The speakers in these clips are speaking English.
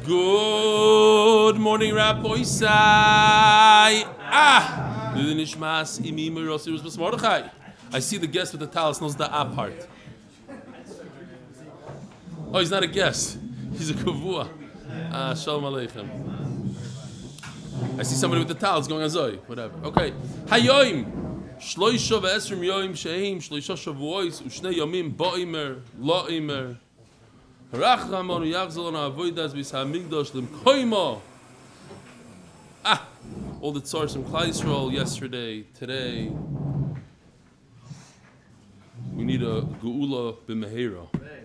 Good morning, Rabbi Sai. I see the guest with the talis knows the part. Oh, he's not a guest. He's a kavua. Shalom aleichem. I see somebody with the talis going on Zoe. Whatever. Okay. Hayoim. Shloisha ve'esrim yoim she'im shloisha shavuos u'shnei yomim ba'imer la'imer. Rachramonu yachzolon avodas b'samigdosh limkoimo. All the tzars from Klal Yisrael yesterday, today. We need a geula b'mehera.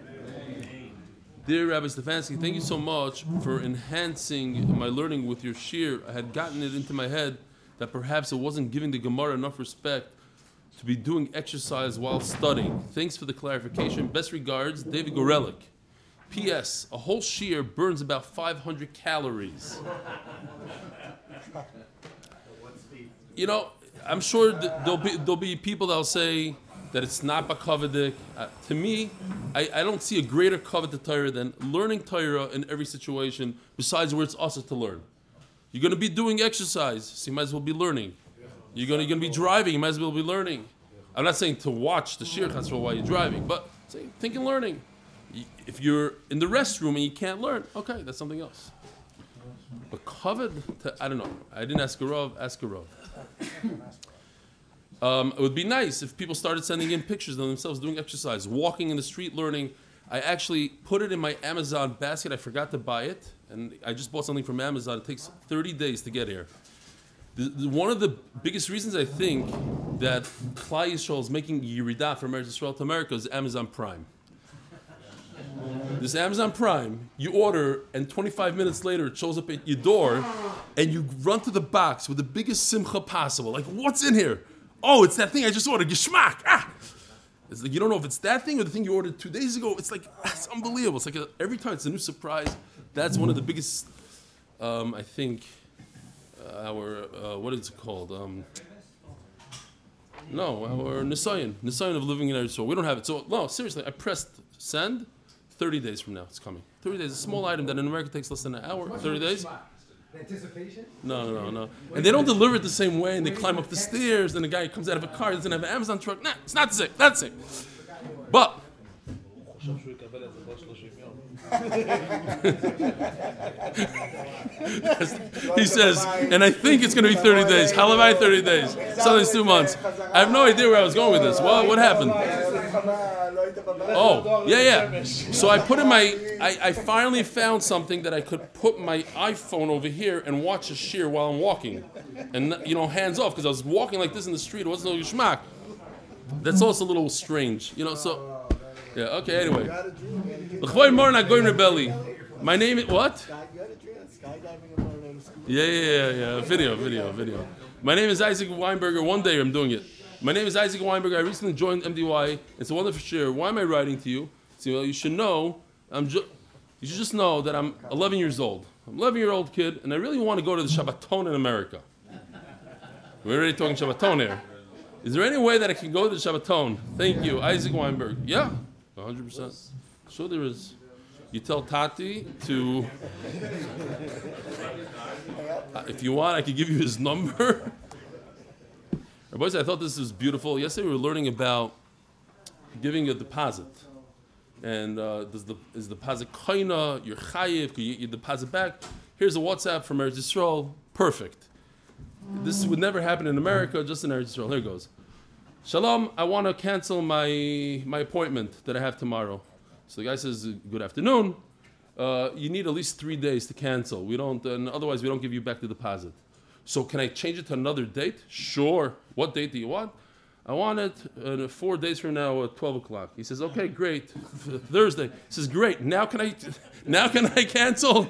Dear Rabbi Stefanski, thank you so much for enhancing my learning with your shir. I had gotten it into my head that perhaps it wasn't giving the Gemara enough respect to be doing exercise while studying. Thanks for the clarification. Best regards, David Gorelik. P.S. A whole shir burns about 500 calories. You know, I'm sure there'll be people that'll say that it's not bakavadik. To me, I don't see a greater kavod to Torah than learning Torah in every situation, besides where it's also to learn. You're going to be doing exercise, so you might as well be learning. You're going to be driving, you might as well be learning. I'm not saying to watch the shir chasro while you're driving, but think and learning. If you're in the restroom and you can't learn, okay, that's something else. But kavod, I don't know. I didn't ask a Rav, ask a Rav. It would be nice if people started sending in pictures of themselves doing exercise, walking in the street, learning. I actually put it in my Amazon basket. I forgot to buy it, and I just bought something from Amazon. It takes 30 days to get here. One of the biggest reasons I think that Klal Yisrael is making Yeridah from Eretz Yisrael to America is Amazon Prime. This Amazon Prime, you order, and 25 minutes later it shows up at your door, and you run to the box with the biggest simcha possible. Like, what's in here? Oh, it's that thing I just ordered. Geschmack. It's like you don't know if it's that thing or the thing you ordered 2 days ago. It's like, it's unbelievable. It's like every time it's a new surprise. That's one of the biggest, I think, what is it called? Our Nisayan of living in Eretz Yisrael. We don't have it. So, no, seriously, I pressed send. 30 days from now, it's coming. 30 days, a small item that in America takes less than an hour. 30 days? Anticipation? No. And they don't deliver it the same way, and they climb up the stairs, and the guy comes out of a car, doesn't have an Amazon truck. Nah, it's not sick. That's it. But he says, and I think it's going to be 30 days. Halavai 30 days. Something's 2 months. I have no idea where I was going with this. Well, what happened? Oh, yeah. So I put in I finally found something that I could put my iPhone over here and watch a shir while I'm walking. And, hands off, because I was walking like this in the street. It wasn't no geschmack. That's also a little strange, so... Yeah, okay, anyway. My name is... What? Yeah. Video. My name is Isaac Weinberger. One day I'm doing it. My name is Isaac Weinberger. I recently joined MDY. It's a wonderful share. Why am I writing to you? So, you should know... you should just know that I'm 11 years old. I'm an 11-year-old kid, and I really want to go to the Shabbaton in America. We're already talking Shabbaton here. Is there any way that I can go to the Shabbaton? Thank you, Isaac Weinberg. Yeah, 100%. Sure there is. You tell Tati to... if you want, I can give you his number. Boys, I thought this was beautiful. Yesterday we were learning about giving a deposit. And is the deposit koina, your chayiv, can you deposit back? Here's a WhatsApp from Eretz Yisrael. Perfect. This would never happen in America, just in Eretz Yisrael. Here it goes. Shalom, I want to cancel my appointment that I have tomorrow. So the guy says, good afternoon. You need at least 3 days to cancel. And otherwise we don't give you back the deposit. So can I change it to another date? Sure. What date do you want? I want it 4 days from now at 12 o'clock. He says, okay, great. Thursday. He says, great. Now can I cancel?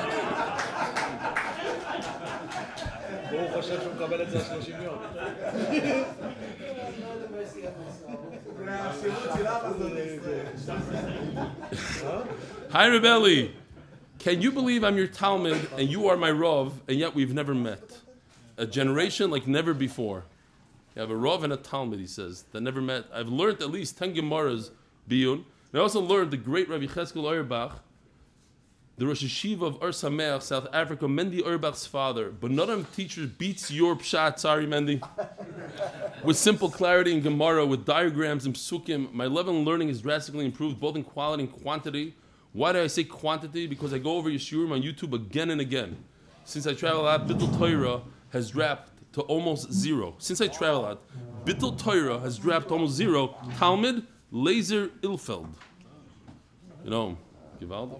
Hi, Rebelli. Can you believe I'm your Talmud and you are my Rav, and yet we've never met? A generation like never before. You have a Rav and a Talmud, he says, that never met. I've learned at least 10 Gemaras biyun. I also learned the great Rabbi Cheskel Auerbach the Rosh Yeshiva of Ur Sameach, South Africa, Mendy Urbach's father. But none of teachers beats your pshat, sorry Mendy. With simple clarity in Gemara, with diagrams and psukim, my level of learning is drastically improved, both in quality and quantity. Why do I say quantity? Because I go over your shiurim on YouTube again and again. Since I travel a lot, Bittul Torah has dropped to almost zero. Since I travel a lot, Bittul Torah has dropped to almost zero. Talmud, Laser Ilfeld. You know, Givaldi.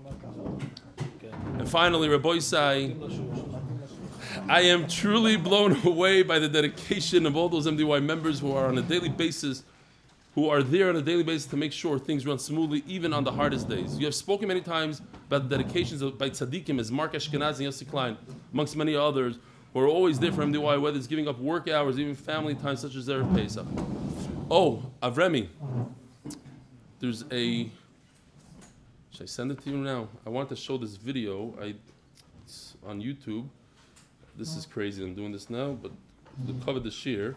And finally, Rabbi Isai, I am truly blown away by the dedication of all those MDY members who are on a daily basis, who are there on a daily basis to make sure things run smoothly, even on the hardest days. You have spoken many times about the dedications by tzaddikim as Mark Ashkenazi and Yossi Klein, amongst many others, who are always there for MDY, whether it's giving up work hours, even family time, such as Erev Pesach. Oh, Avremi, there's a... Should I send it to you now? I want to show this video. It's on YouTube. This is crazy. I'm doing this now, but to cover the shear,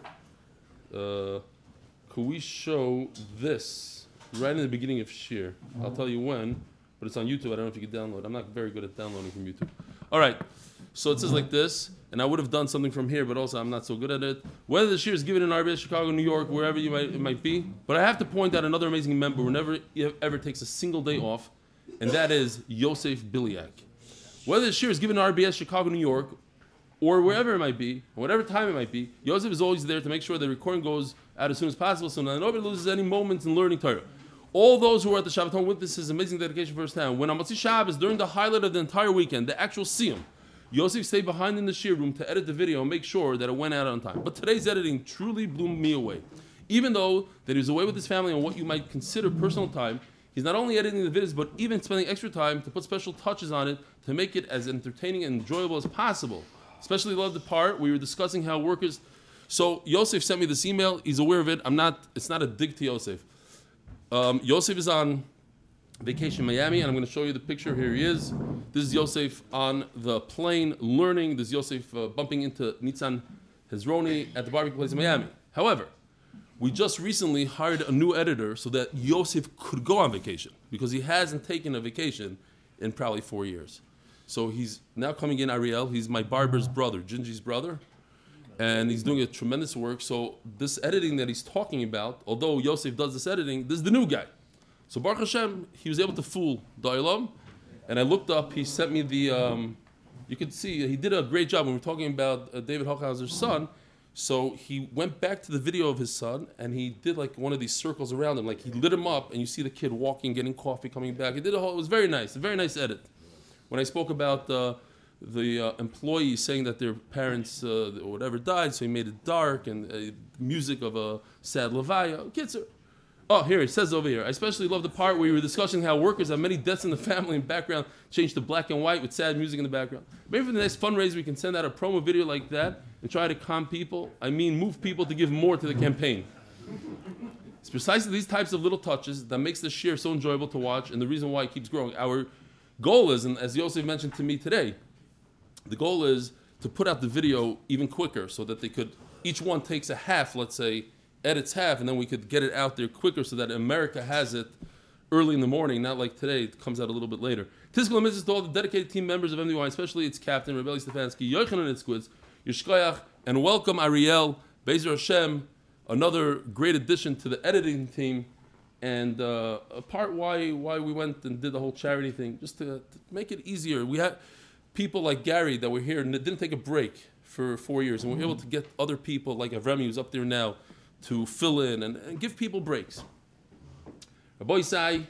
could we show this right in the beginning of shear? I'll tell you when, but it's on YouTube. I don't know if you can download. I'm not very good at downloading from YouTube. All right. So it says like this, and I would have done something from here, but also I'm not so good at it. Whether the shear is given in RBS, Chicago, New York, wherever it might be, but I have to point out another amazing member who never ever takes a single day off, and that is Yosef Biliak. Whether the shear is given in RBS, Chicago, New York, or wherever it might be, whatever time it might be, Yosef is always there to make sure the recording goes out as soon as possible so that nobody loses any moments in learning Torah. All those who are at the Shabbaton witness his amazing dedication firsthand. When on Motzi Shabbos, during the highlight of the entire weekend, the actual Siyum, Yosef stayed behind in the shear room to edit the video and make sure that it went out on time. But today's editing truly blew me away. Even though that he was away with his family on what you might consider personal time, he's not only editing the videos, but even spending extra time to put special touches on it to make it as entertaining and enjoyable as possible. Especially loved the part we were discussing how workers... So Yosef sent me this email. He's aware of it. It's not a dig to Yosef. Yosef is on vacation in Miami, and I'm going to show you the picture. Here he is. This is Yosef on the plane learning. This is Yosef bumping into Nitzan Hezroni at the barbecue place in Miami. However, we just recently hired a new editor so that Yosef could go on vacation because he hasn't taken a vacation in probably 4 years. So he's now coming in, Ariel. He's my barber's brother, Gingy's brother. And he's doing a tremendous work. So this editing that he's talking about, although Yosef does this editing, this is the new guy. So Baruch Hashem, he was able to fool the Olam. And I looked up, he sent me the, you could see, he did a great job when we were talking about David Hochhauser's son. So he went back to the video of his son, and he did like one of these circles around him. Like he lit him up, and you see the kid walking, getting coffee, coming back. He did it was very nice, a very nice edit. When I spoke about the employees saying that their parents or whatever died, so he made it dark and music of a sad levaya. Kids are... Oh, here, it says over here. I especially love the part where we were discussing how workers have many deaths in the family and background changed to black and white with sad music in the background. Maybe for the next fundraiser we can send out a promo video like that and try to calm people. I mean, move people to give more to the campaign. It's precisely these types of little touches that makes the shir so enjoyable to watch and the reason why it keeps growing. Our goal is, and as Yosef mentioned to me today, the goal is to put out the video even quicker so that they could, each one takes a half, let's say, edits half, and then we could get it out there quicker so that America has it early in the morning, not like today, it comes out a little bit later. Tiskal Mitzvah to all the dedicated team members of MDY, especially its captain, Rebelli Stefanski, Yochanan Itzkowitz, Yishkoyach, and welcome Ariel, Bezer Hashem, another great addition to the editing team, and a part why we went and did the whole charity thing, just to make it easier. We had people like Gary that were here and didn't take a break for 4 years, and we're able to get other people like Avremi, who's up there now, to fill in and give people breaks. Rabbi Isai,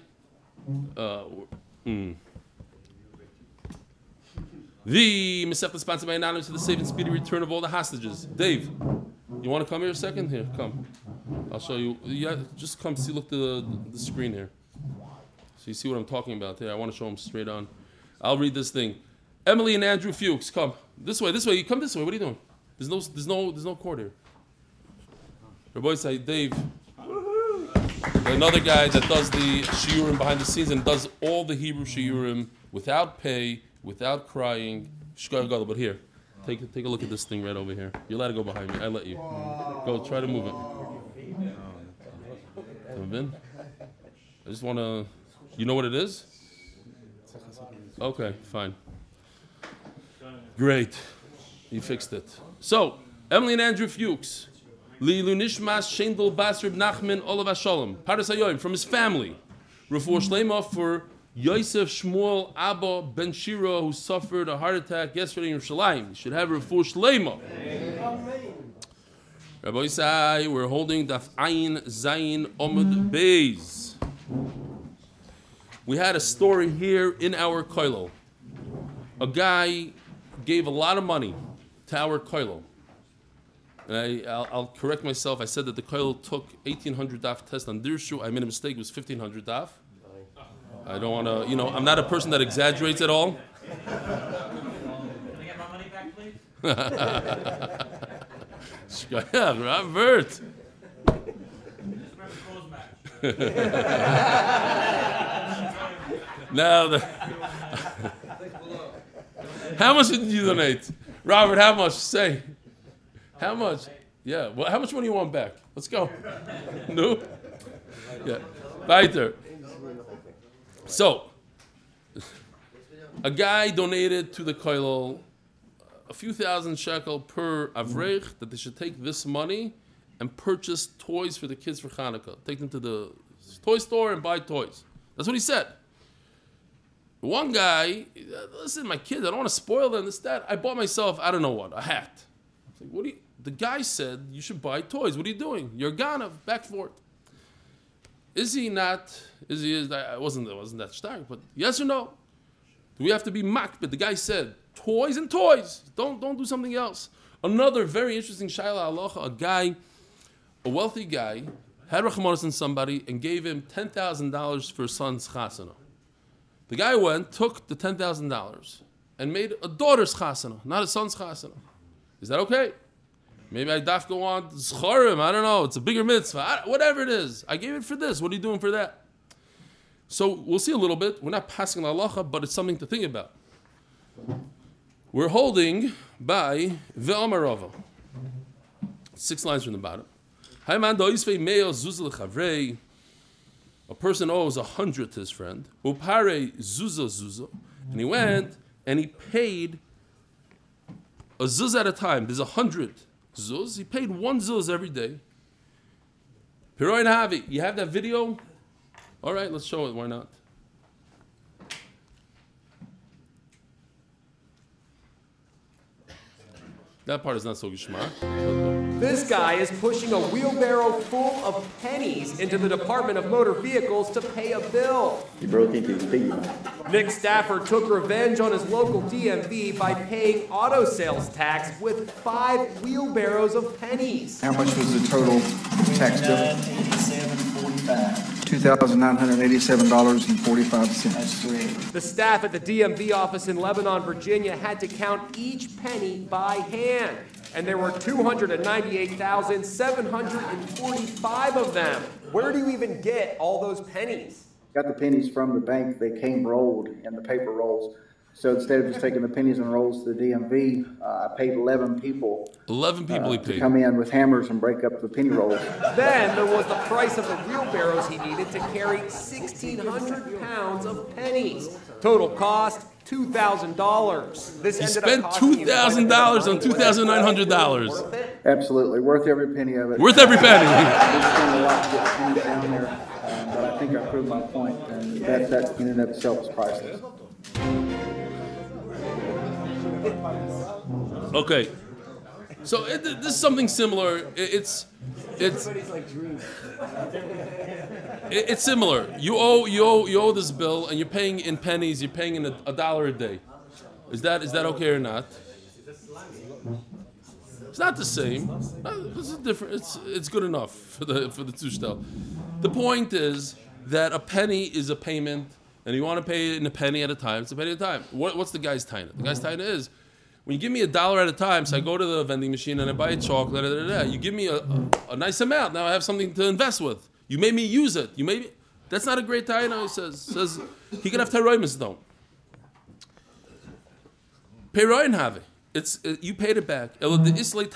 the Masechta sponsored by Anonymous to the safe and speedy return of all the hostages. Dave, you want to come here a second? Here, come. I'll show you. Yeah, just come see. Look to the screen here, so you see what I'm talking about. Here, I want to show them straight on. I'll read this thing. Emily and Andrew Fuchs, come this way. This way. You come this way. What are you doing? There's no cord here. Rabbi Isai, Dave, another guy that does the shiurim behind the scenes and does all the Hebrew shiurim without pay, without crying. But here, take a look at this thing right over here. You're allowed to go behind me. I let you. Go, try to move it. I just want to... You know what it is? Okay, fine. Great. You fixed it. So, Emily and Andrew Fuchs. Lilu Nishmas Shendel Bas Reb Nachman Olav Hashalom. Paras Hayoim from his family. Refuah Shlema for Yosef Shmuel Abba Ben Shira, who suffered a heart attack yesterday in Yerushalayim. He should have Refuah Shlema. Rabbi Isai, we're holding Daf Ayin Zayin Omud Beis. We had a story here in our koilel. A guy gave a lot of money to our koilel. And I'll correct myself. I said that the koilel took 1,800 daf test on Dirshu. I made a mistake. It was 1,500 daf. I don't want to, I'm not a person that exaggerates at all. Can I get my money back, please? Yeah, Robert. Just remember the clothes match. Now, how much did you donate? Robert, how much? Say. How much? Yeah. Well, how much money you want back? Let's go. No? Yeah. Weiter. So, a guy donated to the koilel a few thousand shekel per avrech that they should take this money and purchase toys for the kids for Hanukkah. Take them to the toy store and buy toys. That's what he said. One guy, listen, my kids, I don't want to spoil them, this, that. I bought myself, I don't know what, a hat. I was like, the guy said, you should buy toys. What are you doing? You're gonna, back forth. Is he not, I wasn't that stark, but yes or no? Do we have to be makbid? The guy said, toys and toys. Don't do something else. Another very interesting shayla halacha, a wealthy guy, had rachmanos on somebody and gave him $10,000 for his son's chasana. The guy went, took the $10,000 and made a daughter's chasana, not a son's chasana. Is that okay? Maybe I daf go on schorim. I don't know. It's a bigger mitzvah. Whatever it is. I gave it for this. What are you doing for that? So we'll see a little bit. We're not passing the halacha, but it's something to think about. We're holding by Ve'amarava. 6 lines from the bottom. A person owes 100 to his friend. Upare zuzah. And he went and he paid a zuz at a time. There's 100 zuz. He paid 1 zuz every day. Piroin Havi. You have that video? All right, let's show it. Why not? That part is not so geschmack. This guy is pushing a wheelbarrow full of pennies into the Department of Motor Vehicles to pay a bill. He broke into his piggy. Nick Stafford took revenge on his local DMV by paying auto sales tax with 5 wheelbarrows of pennies. How much was the total tax bill? $987.45. $2,987.45. That's correct. The staff at the DMV office in Lebanon, Virginia had to count each penny by hand. And there were 298,745 of them. Where do you even get all those pennies? Got the pennies from the bank. They came rolled in the paper rolls. So instead of just taking the pennies and rolls to the DMV, I paid 11 people. 11 people he to paid. come in with hammers and break up the penny rolls. Then there was the price of the wheelbarrows he needed to carry 1,600 pounds of pennies. Total cost, $2,000. This He ended spent up costing him $2,000 on $2,900. Worth it? Absolutely. Worth every penny of it. Worth every penny. We spent a lot to get pennies down there, but I think I proved my point, and that in and of itself is priceless. Okay, so this is something similar. It's similar. You owe this bill, and you're paying in pennies. You're paying in $1 a day. Is that okay or not? It's not the same. It's different. It's good enough for the tushtel. The point is that a penny is a payment, and you want to pay in a penny at a time. It's a penny at a time. What's the guy's taina? The guy's taina is, when you give me $1 at a time, so I go to the vending machine and I buy a chocolate, you give me a nice amount. Now I have something to invest with. You made me use it. That's not a great taina. He says he can have teroimus though. Peroin have it. You paid it back. You have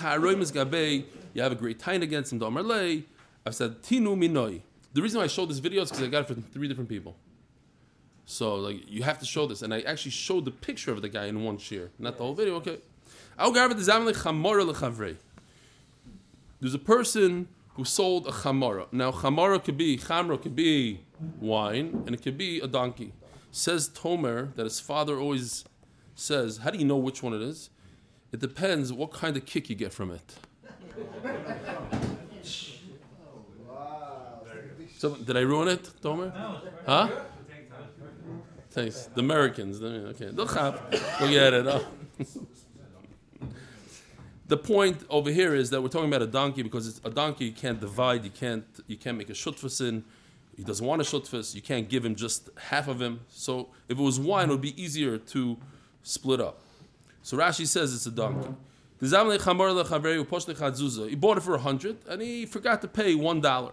a great taina against him. I've said tinu minoi. The reason why I showed this video is because I got it from 3 different people. So like you have to show this, and I actually showed the picture of the guy in one shear, not the whole video. Okay. There's a person who sold a chamara. Now chamra could be wine, and it could be a donkey. Says Tomer that his father always says, how do you know which one it is? It depends what kind of kick you get from it. So, did I ruin it, Tomer? Huh? Thanks. The Americans. Okay. Forget it. Oh. The point over here is that we're talking about a donkey because it's a donkey you can't divide, you can't make a shutfus in. He doesn't want a shutfus, you can't give him just half of him. So if it was wine, it would be easier to split up. So Rashi says it's a donkey. He bought it for 100 and he forgot to pay $1.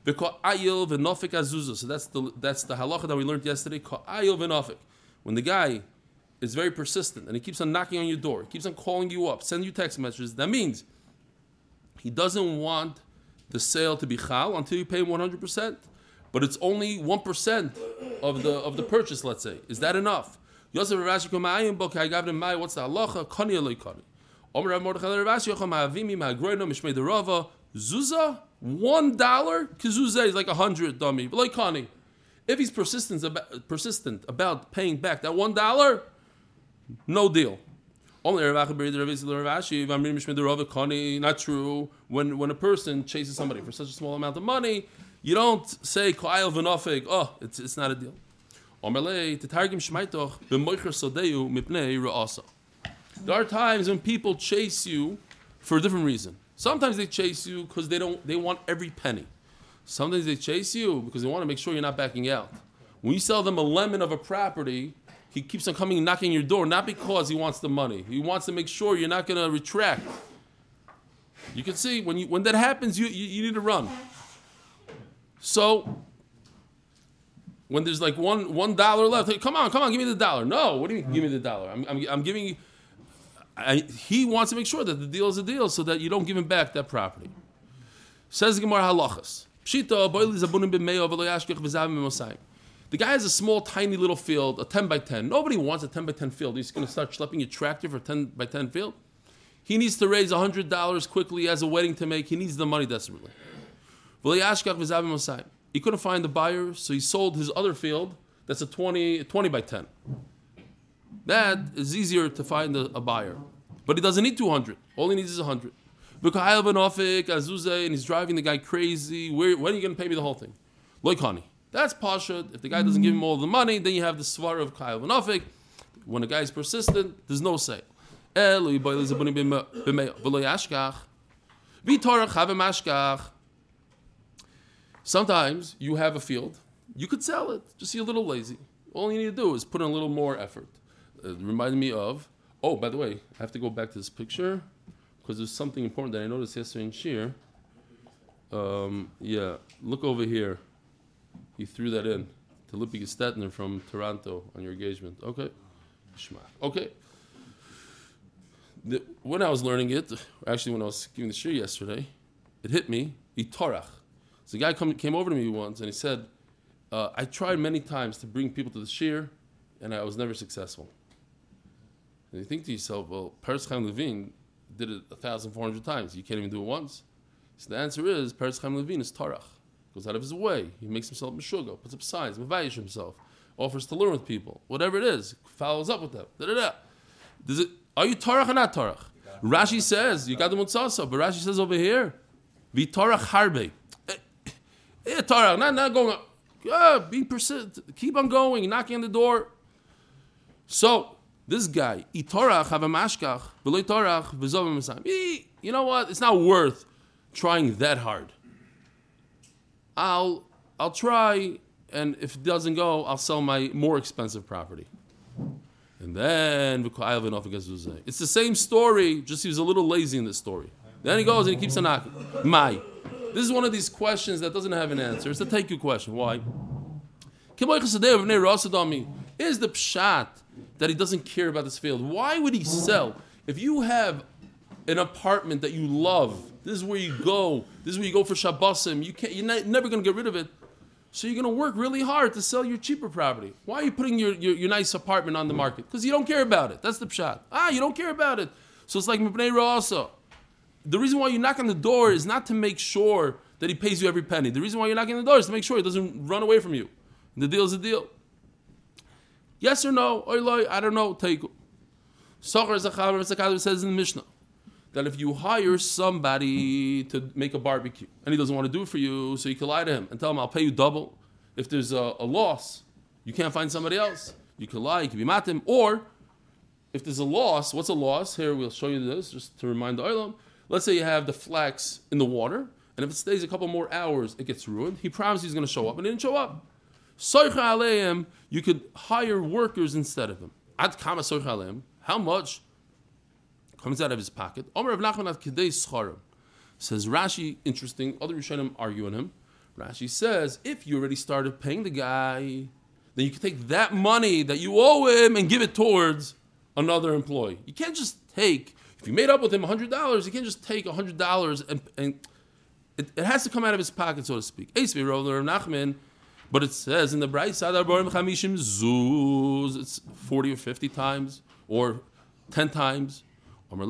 So that's the halacha that we learned yesterday. When the guy is very persistent and he keeps on knocking on your door, he keeps on calling you up, sending you text messages, that means he doesn't want the sale to be chal until you pay him 100%, but it's only 1% of the purchase, let's say. Is that enough? Yosef Rashi Komayim Book, I got him my what's the halacha? Kani aloi kani. Omer Mordechai Rashi Yocham Avimi Magroino Mishmei Derava Zuzah $1 kizuzah is like 100 dummy. But like kani, if he's persistent about paying back that $1, no deal. Not true. When a person chases somebody for such a small amount of money, you don't say oh, it's not a deal. There are times when people chase you for a different reason. Sometimes they chase you because they want every penny. Sometimes they chase you because they want to make sure you're not backing out. When you sell them a lemon of a property, he keeps on coming and knocking on your door, not because he wants the money. He wants to make sure you're not going to retract. You can see, when that happens, you need to run. So, when there's like $1 left, hey, come on, give me the dollar. No, what do you mean, give me the dollar? I'm giving you... he wants to make sure that the deal is a deal so that you don't give him back that property. Says the Gemara halachas. The guy has a small, tiny little field, a 10 by 10. Nobody wants a 10 by 10 field. He's going to start schlepping your tractor for a 10 by 10 field. He needs to raise $100 quickly. He has a wedding to make. He needs the money desperately. He couldn't find the buyer, so he sold his other field. That's a 20 by 10. That is easier to find a buyer. But he doesn't need 200. All he needs is 100. And he's driving the guy crazy. When are you going to pay me the whole thing? Loikani. That's Pashut. If the guy doesn't give him all the money, then you have the Svara of Kyle Vanofik. When the guy is persistent, there's no sale. Sometimes you have a field. You could sell it. Just you're a little lazy. All you need to do is put in a little more effort. It reminded me of... Oh, by the way, I have to go back to this picture because there's something important that I noticed yesterday in Shir. Look over here. He threw that in to Lippy Gestetner from Toronto on your engagement. Okay. Shema. Okay. When I was learning it, actually when I was giving the Shir yesterday, it hit me. Itorach. So the guy came over to me once and he said, I tried many times to bring people to the Shir and I was never successful. And you think to yourself, well, Peretz Chaim Levine did it 1,400 times. You can't even do it once. So the answer is, Peretz Chaim Levine is Torach. Goes out of his way. He makes himself Meshuggah, puts up signs, Mavayish himself, offers to learn with people. Whatever it is, follows up with them. Are you Torach or not Torach? Rashi says, you got the Mutzasa, but Rashi says over here, Be Torach Harbe. Torach, not going on. Be persistent. Keep on going, knocking on the door. So, this guy, Itorach have a mashkach, v'lo Torach v'zov v'masayim. You know what? It's not worth trying that hard. I'll try, and if it doesn't go, I'll sell my more expensive property. And then it's the same story, just he was a little lazy in this story. Then he goes and he keeps on knocking. This is one of these questions that doesn't have an answer. It's a take you question. Why? Is the pshat that he doesn't care about this field? Why would he sell? If you have an apartment that you love, this is where you go. This is where you go for Shabbosim. You're never going to get rid of it. So you're going to work really hard to sell your cheaper property. Why are you putting your nice apartment on the market? Because you don't care about it. That's the pshat. You don't care about it. So it's like Mipnei Ra also. The reason why you knock on the door is not to make sure that he pays you every penny. The reason why you're knocking on the door is to make sure he doesn't run away from you. And the deal is a deal. Yes or no? Oiloi, I don't know. Take. Socher Zachav says in the Mishnah that if you hire somebody to make a barbecue and he doesn't want to do it for you, so you can lie to him and tell him, I'll pay you double. If there's a loss, you can't find somebody else. You can lie, you can be matim. Or if there's a loss, what's a loss? Here, we'll show you this just to remind the oilam. Let's say you have the flax in the water, and if it stays a couple more hours, it gets ruined. He promised he's going to show up, and he didn't show up. Soicha aleim, you could hire workers instead of him. Ad kama soicha aleim. How much comes out of his pocket? Omer Rav Nachman ad kedei scharim. Says Rashi, interesting, other Rishonim argue on him. Rashi says, if you already started paying the guy, then you can take that money that you owe him and give it towards another employee. You can't just take, if you made up with him $100, you can't just take $100 and it has to come out of his pocket, so to speak. But it says in the Brayis, it's 40 or 50 times, or 10 times. When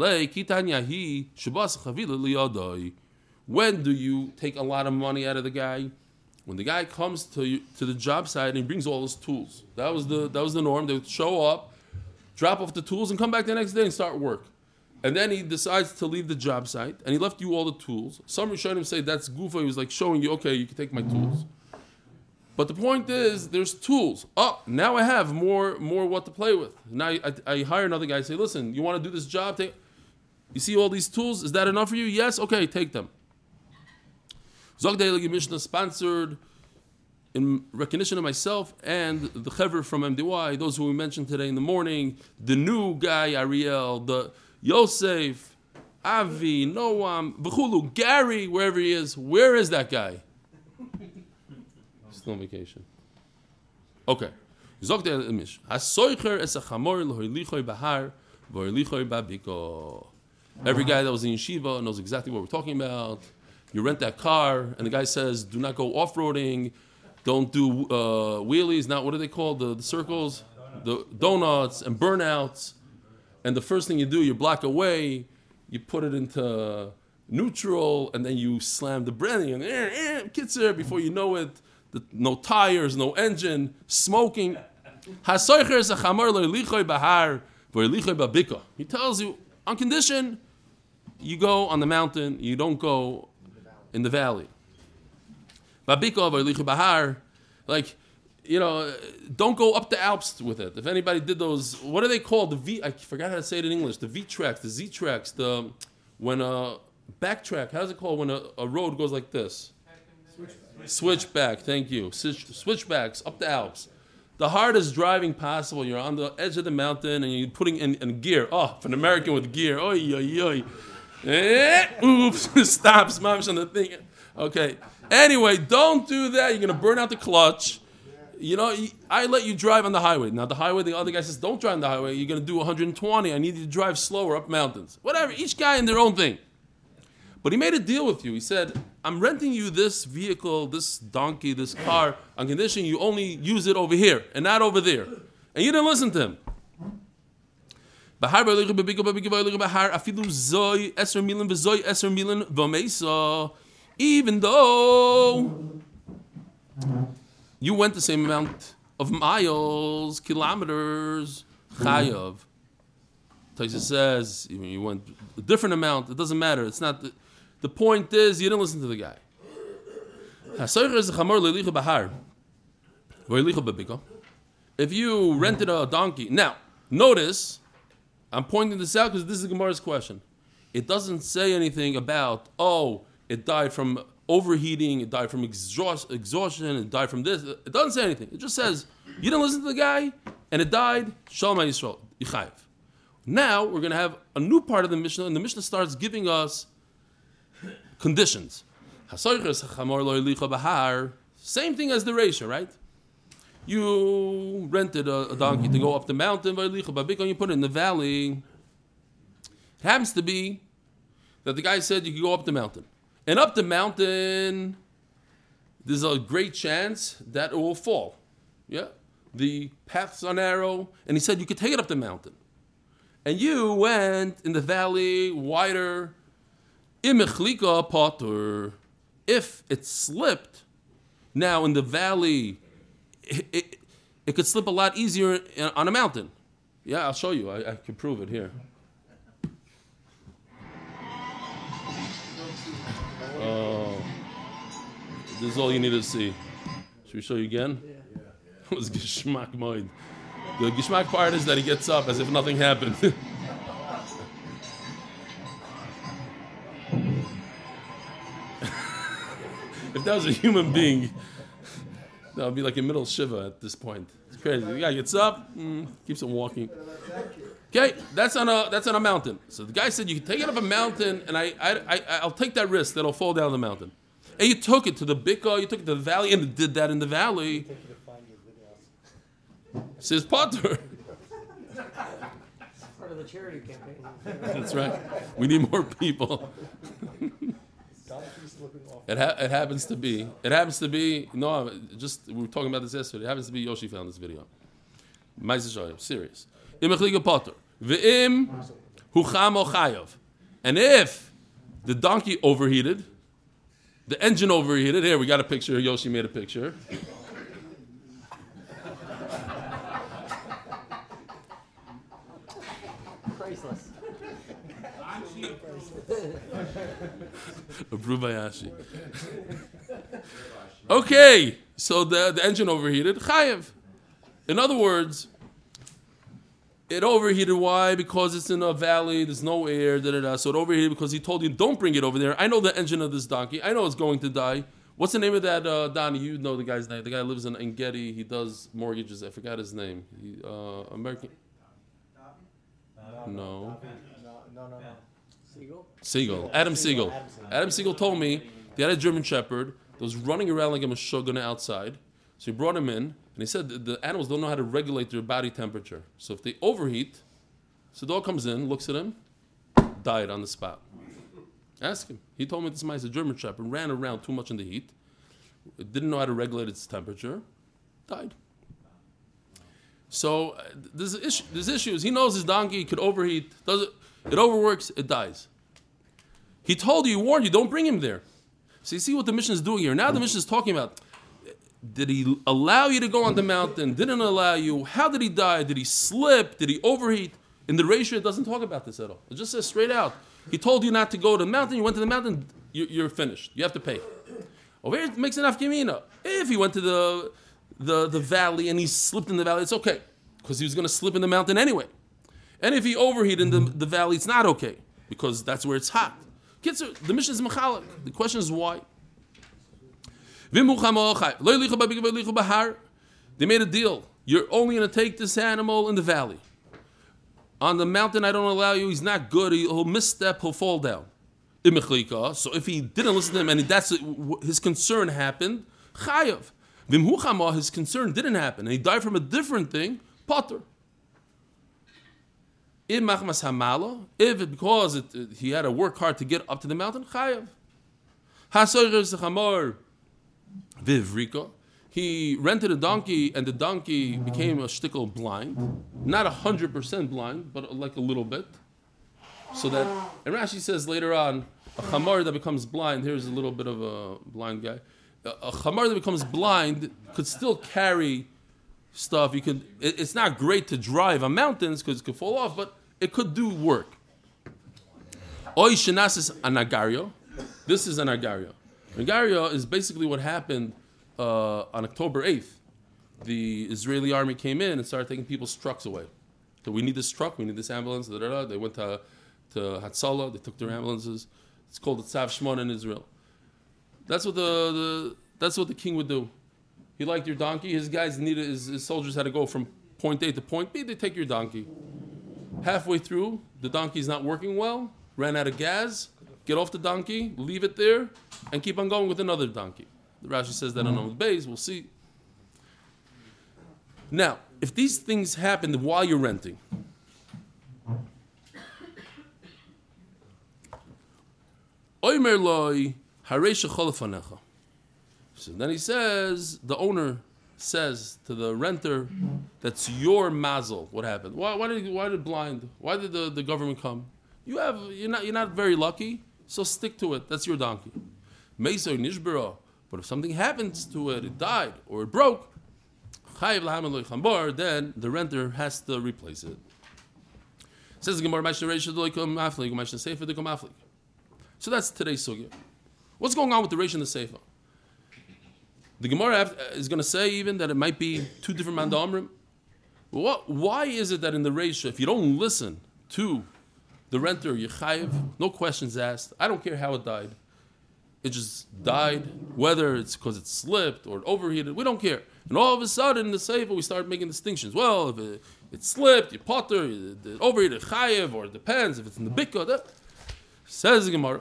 do you take a lot of money out of the guy? When the guy comes to the job site and he brings all his tools. That was the norm. They would show up, drop off the tools, and come back the next day and start work. And then he decides to leave the job site, and he left you all the tools. Some Rishonim say that's gufa. He was like showing you, okay, you can take my tools. But the point is, there's tools. Oh, now I have more what to play with. Now I hire another guy. Say, listen, you want to do this job? You see all these tools? Is that enough for you? Yes. Okay, take them. Zogdei Mishnah sponsored in recognition of myself and the Chaver from MDY, those who we mentioned today in the morning, the new guy Ariel, the Yosef, Avi, Noam, Bechulu, Gary, wherever he is. Where is that guy? Still on vacation. Okay. Every guy that was in yeshiva knows exactly what we're talking about. You rent that car, and the guy says, do not go off-roading, don't do wheelies, not what do they call the circles? The donuts and burnouts. And the first thing you do, you block away, you put it into neutral, and then you slam the branding, and kitzer, before you know it, no tires, no engine, smoking. He tells you, on condition, you go on the mountain, you don't go in the valley. Like, don't go up the Alps with it. If anybody did those, what are they called? I forgot how to say it in English. The V-tracks, the Z-tracks, when a backtrack, how's it called when a road goes like this? Switchback, thank you. Switchbacks up the Alps. The hardest driving possible. You're on the edge of the mountain and you're putting in gear. Oh, for an American with gear. Oy, oy, oy. Oops, stops, mom's on the thing. Okay. Anyway, don't do that. You're going to burn out the clutch. I let you drive on the highway. Now, the highway, the other guy says, don't drive on the highway. You're going to do 120. I need you to drive slower up mountains. Whatever. Each guy in their own thing. But he made a deal with you. He said, I'm renting you this vehicle, this donkey, this car, on condition you only use it over here and not over there. And you didn't listen to him. Even though you went the same amount of miles, kilometers, chayav. Taisa says, you went a different amount, it doesn't matter. It's not... The point is, you didn't listen to the guy. If you rented a donkey... Now, notice, I'm pointing this out because this is Gemara's question. It doesn't say anything about, it died from overheating, it died from exhaustion, it died from this. It doesn't say anything. It just says, you didn't listen to the guy, and it died, Shalom HaYisrael, Yichayev. Now, we're going to have a new part of the Mishnah, and the Mishnah starts giving us conditions. Same thing as the Reisha, right? You rented a donkey to go up the mountain, you put it in the valley. It happens to be that the guy said you could go up the mountain. And up the mountain, there's a great chance that it will fall. Yeah? The paths are narrow, and he said you could take it up the mountain. And you went in the valley wider. Imechlika patur. If it slipped, now in the valley, it could slip a lot easier on a mountain. Yeah, I'll show you. I can prove it here. Oh, this is all you need to see. Should we show you again? Yeah. It was Gishmak Moed. The Gishmak part is that he gets up as if nothing happened. If that was a human being, that would be like a middle Shiva at this point. It's crazy. The guy gets up, keeps on walking. Okay, that's on a mountain. So the guy said you can take it up a mountain, and I'll take that risk that it'll fall down the mountain. And you took it to the Bika, you took it to the valley, and it did that in the valley. Says Potter. Part of the charity campaign. That's right. We need more people. It happens to be. No, just we were talking about this yesterday. It happens to be Yoshi found this video. Serious. And if the donkey overheated, the engine overheated. Here we got a picture. Yoshi made a picture. Priceless. Approved by Ashi. Okay, so the engine overheated. Chayev. In other words, it overheated. Why? Because it's in a valley. There's no air. So it overheated because he told you don't bring it over there. I know the engine of this donkey. I know it's going to die. What's the name of that Donnie? You know the guy's name. The guy lives in Getty. He does mortgages. I forgot his name. American. No. Siegel. Adam Siegel. Adam Siegel told me they had a German Shepherd that was running around like a mashugana outside. So he brought him in, and he said the animals don't know how to regulate their body temperature. So if they overheat, so the dog comes in, looks at him, died on the spot. Ask him. He told me this mice, a German Shepherd, ran around too much in the heat, didn't know how to regulate its temperature, died. So there's issues. He knows his donkey could overheat. It overworks, it dies. He told you, he warned you, don't bring him there. So you see what the mission is doing here. Now the mission is talking about, did he allow you to go on the mountain? Didn't allow you? How did he die? Did he slip? Did he overheat? In the ratio, it doesn't talk about this at all. It just says straight out. He told you not to go to the mountain. You went to the mountain, you're finished. You have to pay. Over here, it makes an afkimina. If he went to the valley and he slipped in the valley, it's okay. Because he was going to slip in the mountain anyway. And if he overheated in the valley, it's not okay. Because that's where it's hot. Kitzur, the mission is mechalek. The question is why. They made a deal. You're only going to take this animal in the valley. On the mountain, I don't allow you. He's not good. He'll misstep. He'll fall down. So if he didn't listen to him and his concern happened, chayav. His concern didn't happen, and he died from a different thing, potter. If he had to work hard to get up to the mountain, chayav. He rented a donkey, and the donkey became a shtickle blind. Not 100% blind, but like a little bit. So that, and Rashi says later on, a chamar that becomes blind, here's a little bit of a blind guy. A chamar that becomes blind could still carry stuff. It's not great to drive on mountains because it could fall off, but it could do work. Oy shenasis anagario. This is an agario. Agario is basically what happened on October 8th. The Israeli army came in and started taking people's trucks away. So we need this truck, we need this ambulance. They went to Hatzalah, they took their ambulances. It's called the Tzav Shmona in Israel. That's what that's what the king would do. He liked your donkey. His guys needed his soldiers had to go from point A to point B. They take your donkey. Halfway through, the donkey's not working well. Ran out of gas. Get off the donkey, leave it there, and keep on going with another donkey. The Rashi says that on Amud Beis. We'll see. Now, if these things happened while you're renting, So then he says, the owner says to the renter, that's your mazel. What happened? Why did blind? Why did the government come? You're not very lucky, so stick to it. That's your donkey. Meisoi nishbara. But if something happens to it, it died or it broke, then the renter has to replace it. Says the Gemara, so that's today's sugya. What's going on with the Reish and the Seifa? The Gemara is going to say even that it might be two different mandamrim. Why is it that in the Reish, if you don't listen to the renter, you're chayiv, no questions asked, I don't care how it died. It just died, whether it's because it slipped or it overheated, we don't care. And all of a sudden, in the Seifa, we start making distinctions. Well, if it slipped, you potter, it overheated, chayiv, or it depends, if it's in the bikka. Says the Gemara,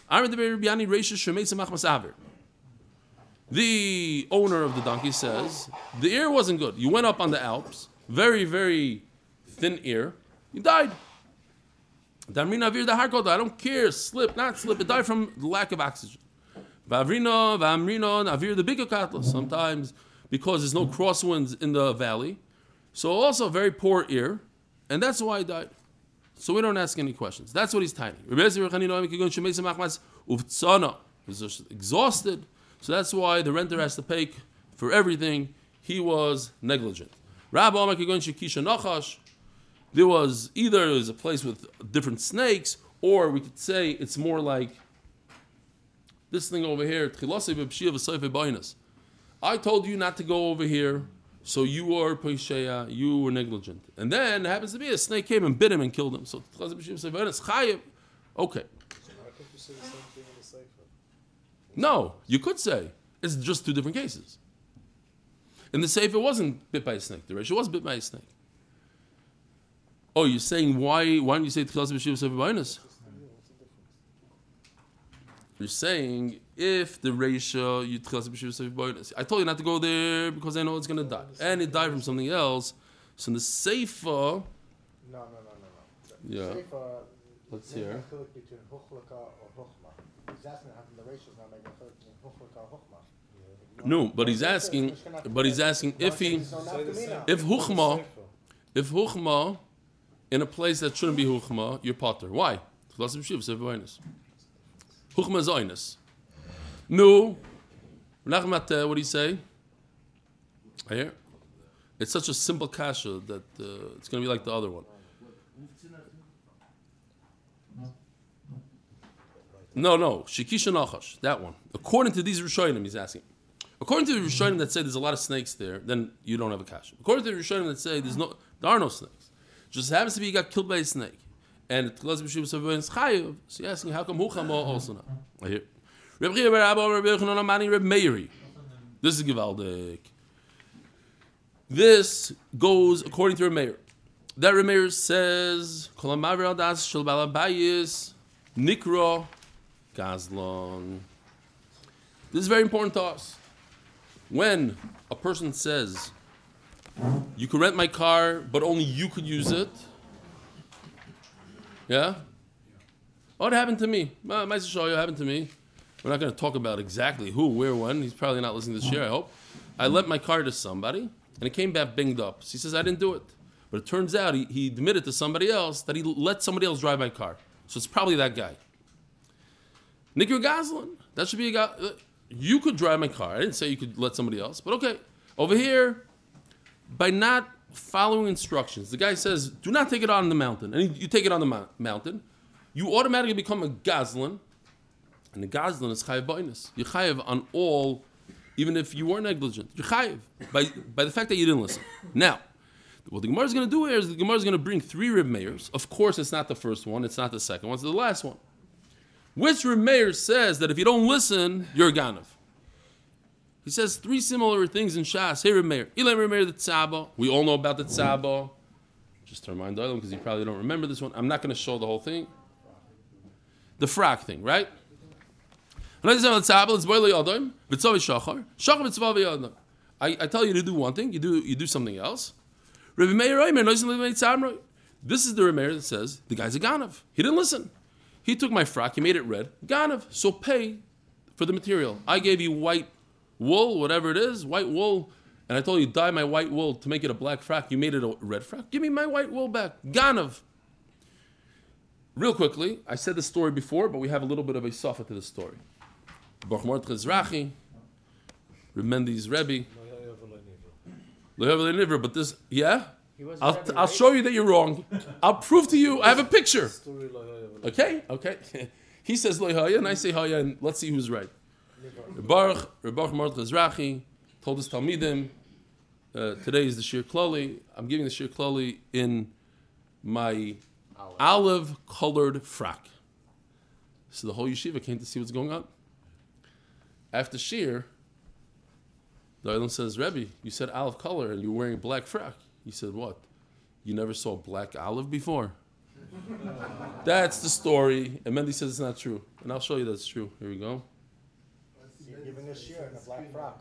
the owner of the donkey says, the ear wasn't good. You went up on the Alps, very, very thin ear, you died. I don't care, slip, not slip, it died from the lack of oxygen. Sometimes because there's no crosswinds in the valley. So also very poor ear, and that's why he died. So we don't ask any questions. That's what he's tiny. He was just exhausted, so that's why the renter has to pay for everything. He was negligent. There was either a place with different snakes, or we could say it's more like this thing over here. I told you not to go over here, so you were poisheya, you were negligent. And then it happens to be a snake came and bit him and killed him. So okay. No, you could say it's just two different cases. In the Sefer, it wasn't bit by a snake. The Reish was bit by a snake. Oh, you're saying why don't you say Tchilas b'Shiva Sefer B'Oinus? You're saying if the Reisha you Tchilas b'Shiva Sefer B'Oinus. I told you not to go there because I know it's going to die, and it died from something else. So in the Sefer, No. Yeah. Sefer, Let's hear. between Huchlaka or Huchma. He's asking how the ratio is not making a between Huchlaka or Huchma. No, but he's asking if Huchma in a place that shouldn't be Huchma, you're potter. Why? Huchma is oinus. No, what do you say? I hear. It's such a simple kasha that it's going to be like the other one. No, Shikisha Nachash, that one. According to these Rishonim, he's asking. According to the Rishonim that say there's a lot of snakes there, then you don't have a kasha. According to the Rishonim that say there are no snakes. Just happens to be you got killed by a snake. And so you're asking, how come Huchama also not? I hear. This is Givaldik. This goes according to Reb Meir. That Reb Meir says, Nikra Gazlon. This is very important to us. When a person says, you could rent my car, but only you could use it. Yeah? What happened to me? What happened to me? We're not going to talk about exactly who, where, when. He's probably not listening to this year, I hope. I lent my car to somebody, and it came back binged up. So he says, I didn't do it. But it turns out he admitted to somebody else that he let somebody else drive my car. So it's probably that guy. Nikra Gazlan. That should be a guy. You could drive my car. I didn't say you could let somebody else. But okay. Over here, by not following instructions, the guy says, do not take it on the mountain. And you take it on the mountain. You automatically become a Gazlan. And the Gazlan is chayiv b'oinus. You're chayiv on all, even if you were negligent. You're chayiv by the fact that you didn't listen. Now, what the Gemara is going to do here is the Gemara is going to bring 3 Reb Meirs. Of course, it's not the first one. It's not the second one. It's the last one. Which Reb Meir says that if you don't listen, you're a Ganav. He says 3 similar things in Shas. Hey, Reb Meir. Ilay Reb Meir the Tzaba. We all know about the Tzaba. Just to remind Doylem, because you probably don't remember this one. I'm not going to show the whole thing. The frak thing, right? I tell you to do one thing, you do something else. This is the Reb Meir that says the guy's a Ganav. He didn't listen. He took my frak, he made it red. Ganav. So pay for the material. I gave you white wool, whatever it is, white wool, and I told you dye my white wool to make it a black frock. You made it a red frock. Give me my white wool back. Ganav. Real quickly, I said the story before, but we have a little bit of a sofa to the story. Baruch Mordechai Zrachi, Remendi's Rebbe. But this, yeah? I'll show you that you're wrong. I'll prove to you. I have a picture. Okay. He says Loihaya, and I say Haya, and let's see who's right. Baruch Mordechai Zrachi told his Talmidim, today is the Shir Kloli. I'm giving the Shir Kloli in my olive-colored frock. So the whole yeshiva came to see what's going on. After Shir, the Olam says, Rebbe, you said olive color and you're wearing a black frock. He said, what? You never saw black olive before? That's the story. And Mendy says it's not true. And I'll show you that's true. Here we go. You're giving a shear in a black frock.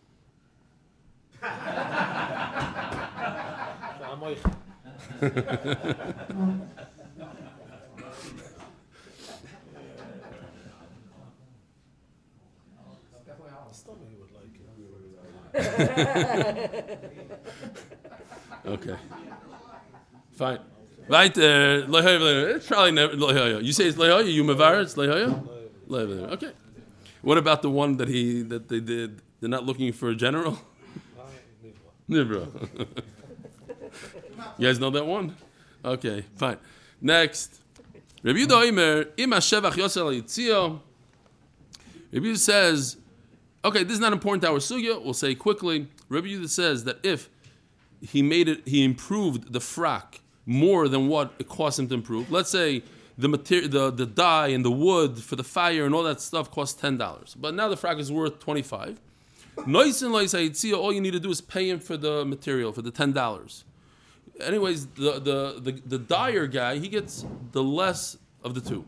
Okay. Fine. Right there. It's probably never. You say it's Lehoya, you Mavar, it's Lehoya? Okay. What about the one that they did? They're not looking for a general? Nivra. You guys know that one? Okay, fine. Next. Rabbi Yehuda Omer, Ima Shevach Yosel Yitzio. Rabbi Yehuda says, okay, this is not important to our sugya. We'll say quickly. Rabbi Yehuda says that if he improved the frock more than what it cost him to improve. Let's say the dye and the wood for the fire and all that stuff cost $10, but now the frock is worth $25. All you need to do is pay him for the material, for the $10. Anyways, the dyer guy, he gets the less of the two.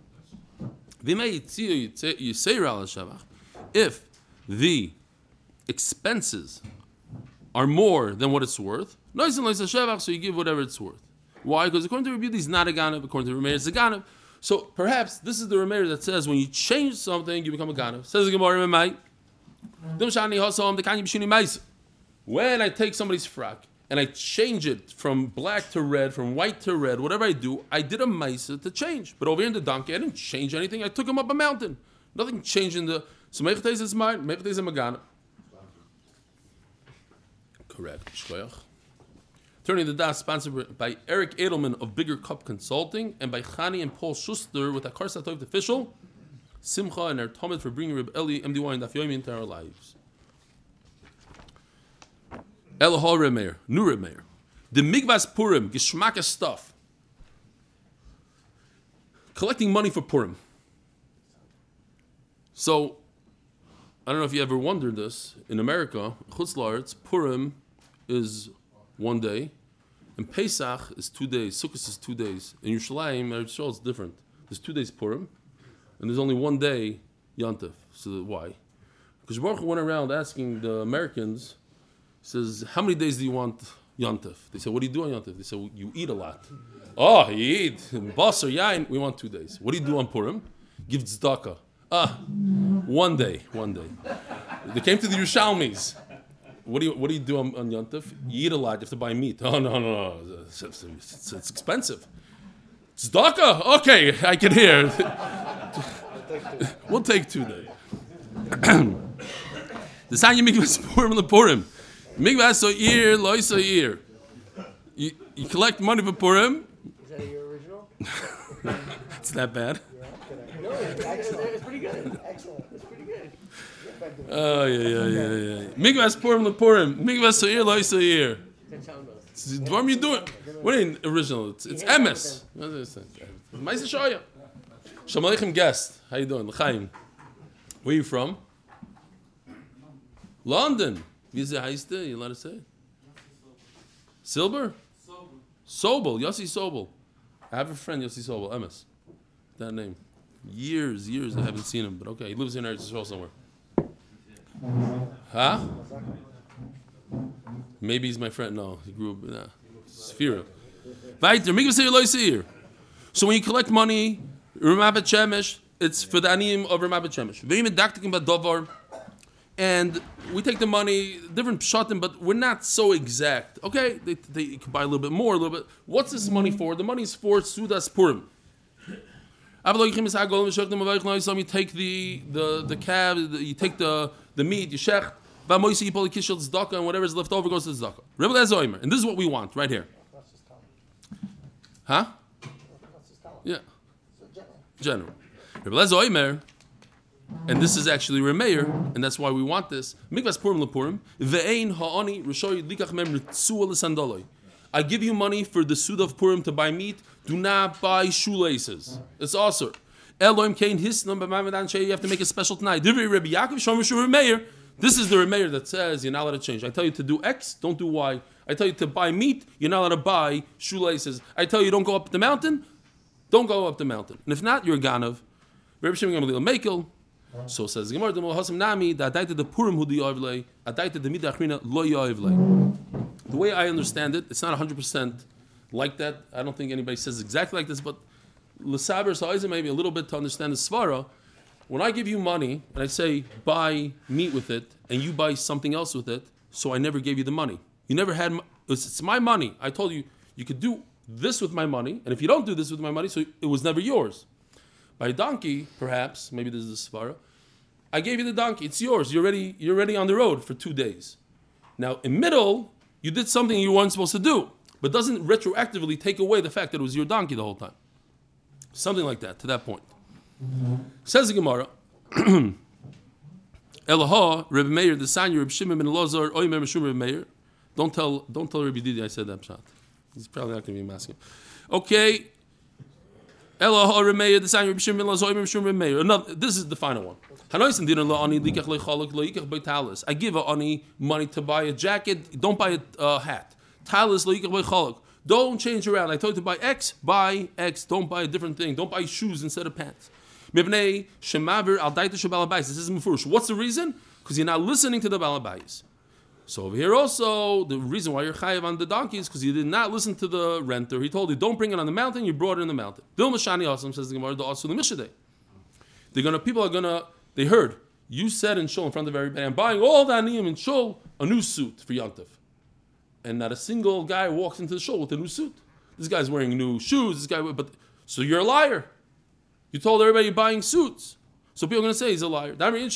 If the expenses are more than what it's worth, so you give whatever it's worth. Why? Because according to Rabbi Yehuda, he's not a ganav. According to Rameir, it's a ganav. So perhaps this is the Rameir that says when you change something, you become a ganav. Says the Gemara, when I take somebody's frock and I change it from black to red, from white to red, whatever I do, I did a maisa to change. But over here in the donkey, I didn't change anything. I took him up a mountain. Nothing changed in the. So Meichtez is mine. Meichtez is a ganav. Correct. Shkoyach. Turning the Das, sponsored by Eric Edelman of Bigger Cup Consulting and by Chani and Paul Schuster with a Karsatov official, Simcha and our Talmud for bringing Reb Eli MDY and Daf Yomi into our lives. Elahol Remeir, new Remeir. The Migvas Purim, Geschmacka stuff. Collecting money for Purim. So, I don't know if you ever wondered this. In America, Chutz La'aretz, Purim is 1 day, and Pesach is 2 days. Sukkot is 2 days. In Yerushalayim, Eretz Yisrael is different. There's 2 days Purim, and there's only 1 day Yontif. So why? Because Baruch Hu went around asking the Americans, he says, how many days do you want Yontif? They said, what do you do on Yontif? They said, well, you eat a lot. Oh, you eat bas or yain? We want 2 days. What do you do on Purim? Give tzedakah. 1 day. 1 day. They came to the Yerushalmis. What do you do on Yontif? You eat a lot. You have to buy meat. Oh no! It's expensive. Tzedakah? Okay, I can hear. We'll take 2 days. The sign you mikvah Purim lePurim. Mikvah so year, loy so year. You collect money for Purim. Is that your original? It's that bad. No, it's pretty good. Excellent. It's pretty good. Oh yeah. Mikvah Purim lePurim. Mikvah so year, loy so year. What are you doing? What ain't original? It's emes. Ma'aseh Shoya. Shalom Aleichem guest. How you doing? L'chaim. Where are you from? London. Wie heißt der? You allowed to say? Silber? Sobel. Yossi Sobel. I have a friend, Yossi Sobel. Emes. That name. Years I haven't seen him, but okay. He lives in Eretz Yisrael somewhere. Huh? Maybe he's my friend. No, he grew up in Sphira. So when you collect money, Ramah Bet Shemesh, it's for the aniyim of Ramah Bet Shemesh. and we take the money, different pshatim, but we're not so exact. Okay, they can buy a little bit more, a little bit. What's this money for? The money's for Sudas Purim. You take the calf, you take the meat, you shech, and whatever is left over goes to the tzedakah. Rebbe Lezer Omer, and this is what we want right here. Huh? Yeah. General. Rebbe Lezer Omer, and this is actually Remeir, and that's why we want this. Mikvas Purim lePurim, ve'ein ha'ani rishoy likach mem ritzua l'sandaloi. I give you money for the suit of Purim to buy meat. Do not buy shoelaces. It's also Elohim Kain his number. You have to make a special tonight. This is the Remeir that says you're not allowed to change. I tell you to do X, don't do Y. I tell you to buy meat, you're not allowed to buy shoelaces. I tell you don't go up the mountain, don't go up the mountain. And if not, you're a ganav. Rabbi Shimon Gamliel Mekel. So says Gemara, the Purim hu the midachrina lo yoivle. The way I understand it, it's not 100% like that. I don't think anybody says exactly like this, but l'saber sa'izim maybe a little bit to understand the svara. When I give you money and I say buy meat with it, and you buy something else with it, so I never gave you the money. You never had. It's my money. I told you you could do this with my money, and if you don't do this with my money, so it was never yours. By a donkey, perhaps, maybe this is the svara. I gave you the donkey. It's yours. You're already on the road for 2 days. Now, in middle, you did something you weren't supposed to do, but doesn't retroactively take away the fact that it was your donkey the whole time. Something like that, to that point. Says the Gemara, Elaha, Rebbe Meir, the Sanya, Rebbe Shimon ben Elazar, Oimer Meshum Rebbe Meir. Don't tell Rebbe Didi I said that pshat. He's probably not going to be asking. Okay. Elaha, Rebbe Meir, the Sanya, Rebbe Shimon ben Elazar, Oimer Meshum Rebbe Meir. This is the final one. I give a ani money to buy a jacket. Don't buy a hat. Talis lo yikach b'chalak. Don't change around. I told you to buy X. Buy X. Don't buy a different thing. Don't buy shoes instead of pants. Mibnei shemaver al daita shabalabais. This is mufurish. What's the reason? Because you're not listening to the balabais. So over here also, the reason why you're chayav on the donkey is because you did not listen to the renter. He told you don't bring it on the mountain. You brought it in the mountain. Dil mashani asam, says the Gemara. The asul mishadei. They heard you said in shul in front of everybody, I'm buying all the aniyim in shul a new suit for Yontif. And not a single guy walks into the shul with a new suit. This guy's wearing new shoes. So you're a liar. You told everybody you're buying suits. So people are going to say he's a liar. He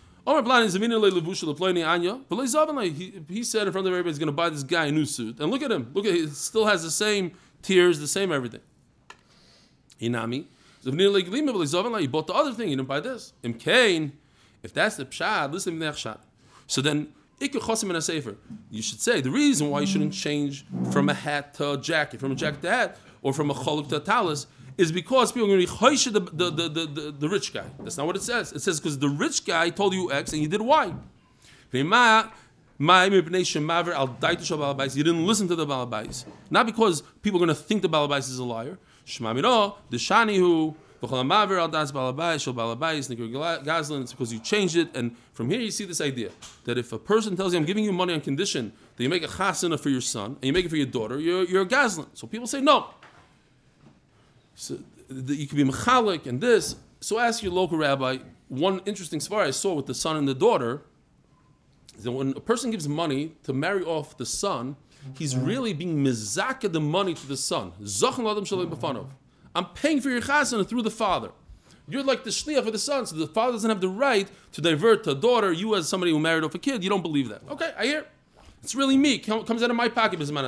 said in front of everybody he's going to buy this guy a new suit. And look at him. He still has the same tears, the same everything. Inami. You bought the other thing, you didn't buy this. If that's the pshad, listen to the pshad. So then, you should say the reason why you shouldn't change from a hat to a jacket, from a jacket to a hat, or from a choluk to a talis, is because people are going to be the rich guy. That's not what it says. It says because the rich guy told you X and you did Y. You didn't listen to the balabais. Not because people are going to think the balabais is a liar. Shmamiro, the shanihu, v'cholamaver al das balabais, shal balabais, nikur gazlan. It's because you changed it, and from here you see this idea that if a person tells you, "I'm giving you money on condition that you make a chasana for your son and you make it for your daughter," you're a gazlan. So people say no. So you could be mechalik and this. So ask your local rabbi. One interesting svara I saw with the son and the daughter is that when a person gives money to marry off the son, he's really being mizaka the money to the son. I'm paying for your chasana through the father. You're like the shliach for the son, so the father doesn't have the right to divert to a daughter. You as somebody who married off a kid, you don't believe that. Okay, I hear. It's really me. Comes out of my pocket. I hear.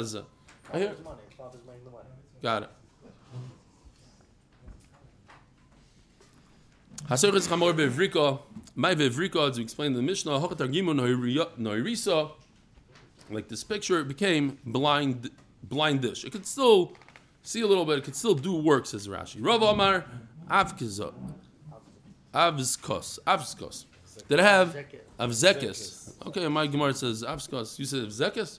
Got it. To explain the Mishnah, like this picture, it became blindish. It could still see a little bit. It could still do work, says Rashi. Rav Amar Avskos. Did I have Avzekis? Okay, my Gemara says Avskos. You said Avzekis?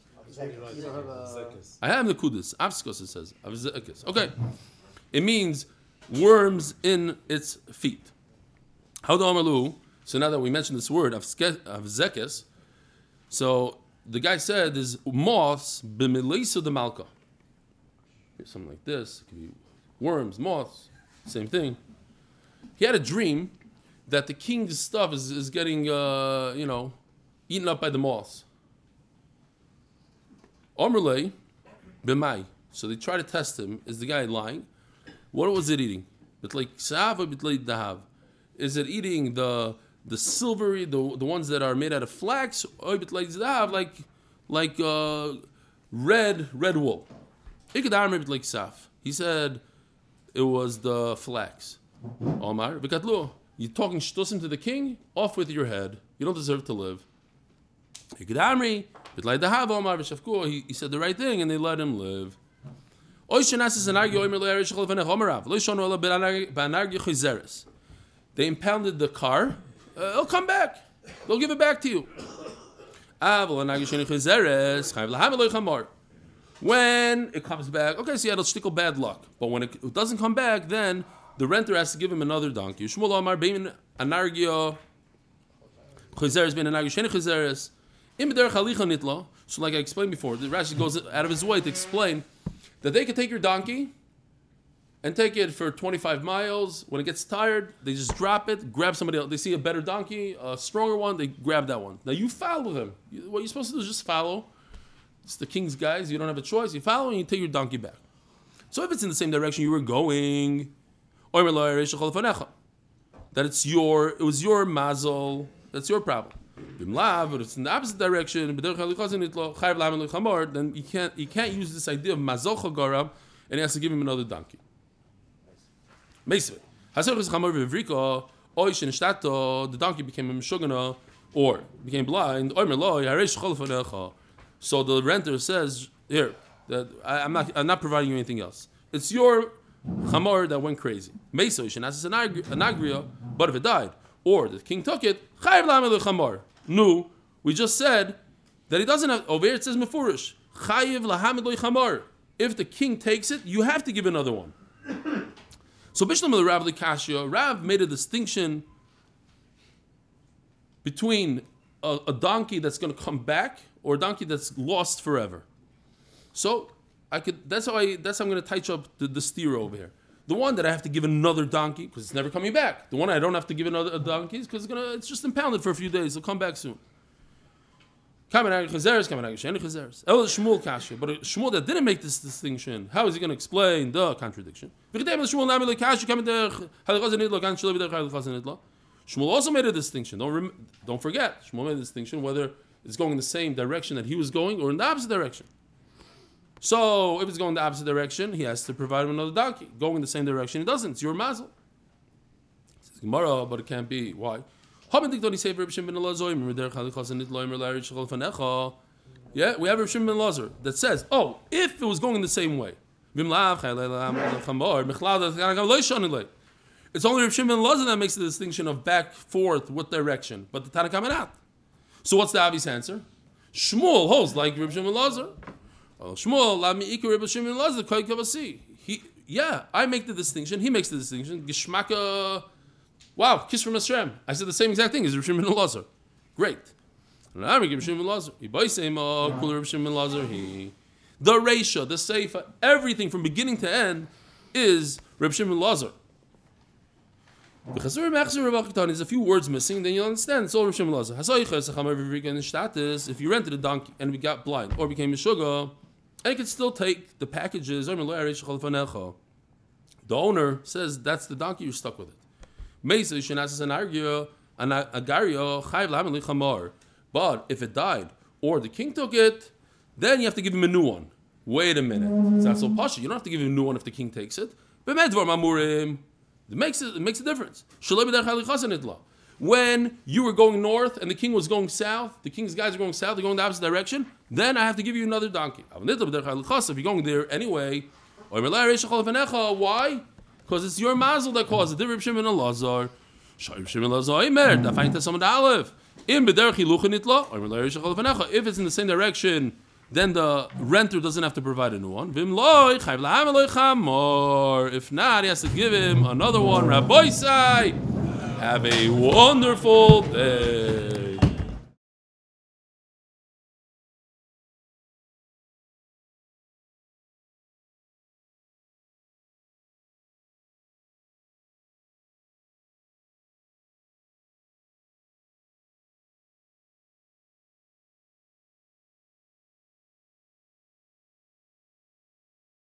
I have the Kudus. Avskos it says Avzekis. Okay, it means worms in its feet. How do Amalu? So now that we mentioned this word Avzekis, so the guy said there's moths b'mileisu de malka. Something like this. It could be worms, moths, same thing. He had a dream that the king's stuff is getting, eaten up by the moths. Omrlei b'mai. So they try to test him. Is the guy lying? What was it eating? Bitlei ksav or bitlei dahav? Is it eating the silvery, the ones that are made out of flax, or bitlei dahav, like red wool? He said it was the flax. Omar, you're talking shtusim to the king? Off with your head. You don't deserve to live. He said the right thing and they let him live. They impounded the car. It'll come back. They'll give it back to you. When it comes back, okay, so it'll shtickle bad luck. But when it doesn't come back, then the renter has to give him another donkey. So like I explained before, the Rashi goes out of his way to explain that they could take your donkey and take it for 25 miles. When it gets tired, they just drop it, grab somebody else. They see a better donkey, a stronger one, they grab that one. Now you follow them. What you're supposed to do is just follow. It's the king's guys. You don't have a choice. You follow and you take your donkey back. So if it's in the same direction you were going, that it was your mazel, that's your problem. But it's in the opposite direction, then you can't use this idea of mazol chagaram, and he has to give him another donkey. The donkey became a meshugana or became blind. So the renter says, here, that I'm not providing you anything else. It's your chamor that went crazy. But if it died, or the king took it, no, we just said that he doesn't have, over here it says mefurish, if the king takes it, you have to give another one. So Bishlam of the Rav Likashia, Rav made a distinction between a donkey that's going to come back or a donkey that's lost forever. So that's how I'm going to touch up the steer over here. The one that I have to give another donkey because it's never coming back. The one I don't have to give another donkey is because it's just impounded for a few days. It'll come back soon. But Shmuel that didn't make this distinction, how is he going to explain the contradiction? Shmuel also made a distinction. Don't forget, Shmuel made a distinction whether it's going in the same direction that he was going or in the opposite direction. So if it's going in the opposite direction, he has to provide him another donkey. Going in the same direction, he doesn't. It's your mazel. Says Gemara, but it can't be. Why? Yeah, we have Rav Shimon ben Lazar that says, if it was going in the same way. It's only Rav Shimon ben Lazar that makes the distinction of back, forth, what direction, but the Tanakh not. So what's the obvious answer? Shmuel holds like Rav Shimon ben Lazar. Shmuel, Rav Shimon ben Lazar, I make the distinction, he makes the distinction. Gishmaka, wow, kiss from Hashem. I said the same exact thing as Rav Shimon ben Lazar. Great. The Reisha, the Seifa, everything from beginning to end is Rav Shimon ben Lazar. There's a few words missing, then you'll understand. It's all Rav Shimon ben Lazar. If you rented a donkey and we got blind or became a sugar, and you could still take the packages. The owner says that's the donkey, you're stuck with it. But if it died or the king took it, then you have to give him a new one. Wait a minute. It's not so pasha. You don't have to give him a new one if the king takes it. It makes a difference. When you were going north and the king was going south, the king's guys are going south, they're going the opposite direction, then I have to give you another donkey. If you're going there anyway, why? Because it's your mazel that caused it. Rav Shimon ben Lazar. If it's in the same direction, then the renter doesn't have to provide a new one. If not, he has to give him another one. Rabbi Sai, have a wonderful day.